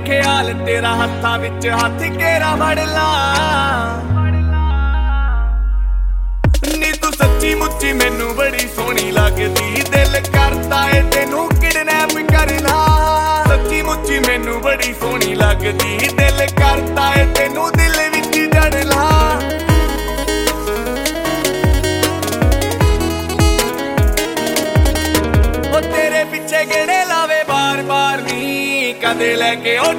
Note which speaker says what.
Speaker 1: ਖਿਆਲ ਤੇਰਾ ਹੱਥਾਂ ਵਿੱਚ ਹੱਥ ਕੇਰਾ ਫੜ ਲਾ ਨੀ ਤੂੰ ਸੱਚੀ ਮੁੱਚੀ ਮੈਨੂੰ ਬੜੀ ਸੋਹਣੀ ਲੱਗਦੀ ਦਿਲ ਕਰਦਾ ਏ ਤੈਨੂੰ ਕਿਡਨੈਪ ਕਰ ਲਾ ਸੱਚੀ ਮੁੱਚੀ ਮੈਨੂੰ ਬੜੀ ਸੋਹਣੀ ਲੱਗਦੀ ਦਿਲ ਕਰਦਾ ਏ ਤੈਨੂੰ ਦਿਲ ਵਿੱਚ ਜੜ ਲਾ ਉਹ ਤੇਰੇ ਪਿੱਛੇ ਗੇੜੇ ਲਾਵੇ ਬਾਰ ਬਾਰ ਨੀ ਕਦੇ ਲੈ ਕੇ ਉਹ